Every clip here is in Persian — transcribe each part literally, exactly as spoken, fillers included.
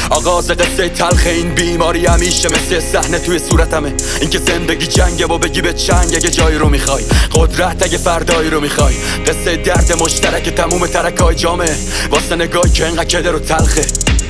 آغاز قصه تلخ این بیماری همیشه مثل صحنه توی صورتمه. اینکه زندگی جنگه و بگی به چنگ اگه جایی رو میخوای، قدرت اگه فردایی رو میخوای. قصه درد مشترک تموم ترکای جامعه واسه نگاهی که انقدر کدر و تلخه.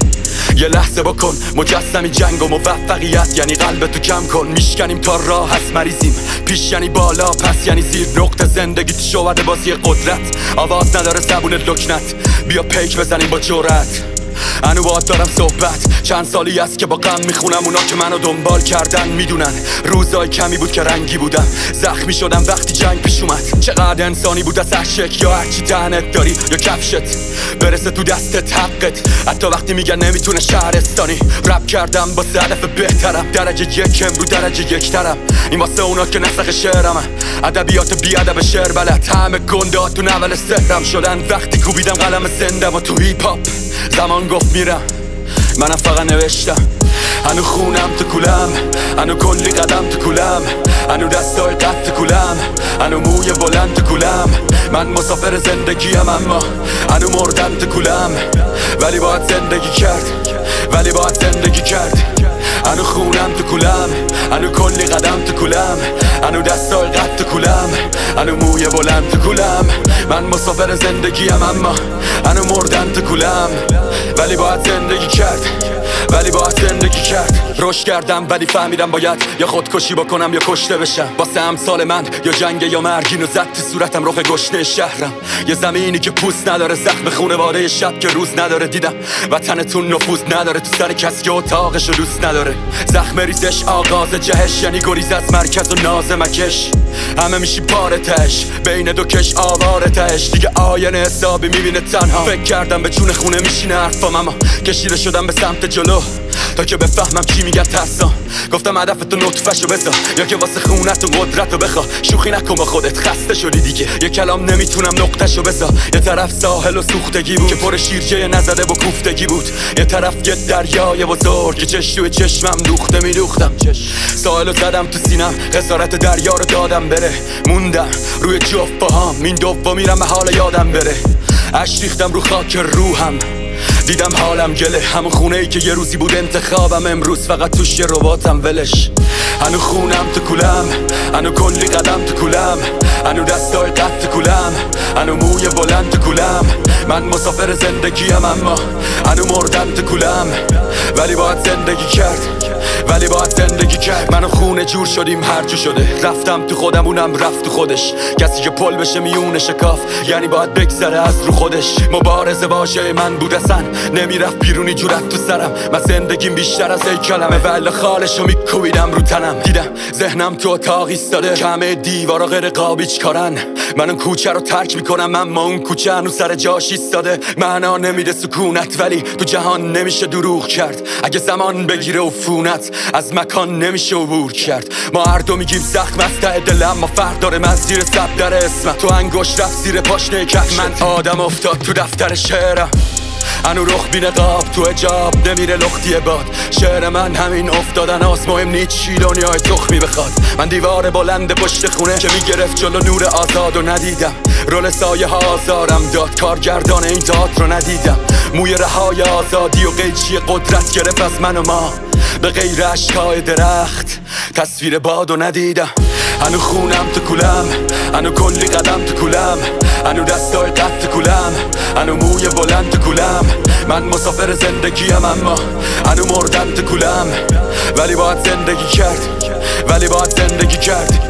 یه لحظه بکن مجسمی جنگ و موفقیت یعنی قلب تو کم کن. میشکنیم تا راه هست مریضیم، پیش یعنی بالا پس یعنی زیر. نقطه زندگی تو شوهد بازی قدرت، آواز نداره زبون لکنت. بیا پیک بزنیم با جرأت. انو باید دارم صحبت، چند سالی است که با غم میخونم. اونا که منو دنبال کردن میدونن روزای کمی بود که رنگی بودم. زخمی شدم وقتی جنگ پیش اومد. چقدر انسانی بود از هر شک، یا هرچی تنت داری یا کفشت برسه تو دستت حقت. حتی وقتی میگن نمیتونه شهرستانی. رپ کردم با هدف بهترم، درجه یکم رو درجه یک ترم. این واسه اونا که نسخ شعرمه، ادبیات بی ادب شعر بلد. همه گنده تو نول سحرم شدن وقتی کوبیدم قلم زنده و تو هیپ هاپ. زمان گفت میرم، منم فقط نوشتم. هنو خونم تو کولم، هنو کلی قدم تو کولم، هنو دستای قد تو کولم، هنو موی بلند تو کولم. من مسافر زندگیم اما هنو مردم تو کولم. ولی باید زندگی کرد، ولی باید زندگی کرد. هنو خونم تو کولم، هنو کلی قدم تو کولم، هنو دستای قد تو کولم، هنو موی بلند تو کولم. من مسافر زندگیم اما هنو مردم تو کولم. ولی باید زندگی کرد، ولی باید زندگی کرد. رشد کردم ولی فهمیدم باید یا خودکشی بکنم یا کشته بشم. واسه امثال من یا جنگ یا مرگ. اینو زد تو صورتم رخ گشنه شهرم. یه زمینی که پوست نداره، زخم خونواده شب که روز نداره. دیدم وطنتون نفوذ نداره تو سر کسی که اتاقشو دوست نداره. زخم ریزش آغاز جهش یعنی گریز از مرکز و ناز مکش. همه میشی پاره تش، بین دو کش آواره تش. دیگه آینه حسابی میبینه تنها. فکر کردم به جون خونه میشینه حرفام، اما کشیده شدم به سمت جلو تا که بفهمم چی میگن ترسام. گفتم هدفتو نطفه‌شو بذار یا که واسه خونت و قدرتو بخوا. شوخی نکن با خودت، خسته شدی دیگه. یه کلام نمیتونم نقطه‌شو بذار. یه طرف ساحل و سوختگی بود که پر شیرجه نزده و کوفتگی بود. یه طرف یه دریای بزرگ که چش توی چشمم دوخته میدوختم. ساحلو زدم تو سینم، خسارت دریا رو دادم بره. موندم روی جفت پاهام، این دوم میرم به حال یادم بره. اش ریختم رو خاک روحم، دیدم حالم گله. همون خونه ای که یه روزی بود انتخابم، امروز فقط توش یه رباتم ولش. هنو خونم تو کولم، هنو کلی قدم تو کولم، هنو دستای قد تو کولم، هنو موی بلند تو کولم. من مسافر زندگیم اما هنو مردم تو کولم. ولی باید زندگی کرد، ولی باید زندگی کرد. منو خونه جور شدیم هر جو شده. رفتم تو خودم اونم رفت تو خودش. کسی که پل بشه میونه شکاف یعنی باید بگذره از رو خودش. مبارزه واژه من بود اصلا نمیرفت بیرونی جورت تو سرم. من زندگیم بیشتر از ای کلمه، ولی خالشو میکوبیدم رو تنم. دیدم ذهنم تو اتاق ایستاده، کمه دیوارا غیر قابیچ کارن. من اون کوچه رو ترک میکنم اما اون کوچه هنوز سر جاش ایستاده. معنا نمیده سکونت ولی تو جهان نمیشه دروغ کرد. اگه زمان بگیره عفونت از مکان نمیشه عبور کرد. ما هر دو میگیم زخم از ته دلم، ما فرق داره من زیر سب در اسمت. تو انگشت رفت زیر پاشنه کف، من آدم افتاد تو دفتر شعرم. هنو رخ بی نقاب تو حجاب نمیره لختی باد. شعر من همین افتادن هاست، مهم نیست چی دنیای تخمی بخواد. من دیوار بلند پشت خونه که میگرفت جلو نور آزاد و ندیدم. رول سایه ها آزارم داد، کارگردان این تئاتر رو ندیدم. موی رهای آزادی و قیچی قدرت گرفت از من و ما. به غیر اشکای درخت تصویر باد و ندیدم. هنو خونم تو کولم، هنو کلی قدم تو کولم، هنو دستای قد تو کولم، هنو موی بلند تو کولم. من مسافر زندگیم اما هنو مردم تو کولم. ولی باید زندگی کرد، ولی باید زندگی کرد.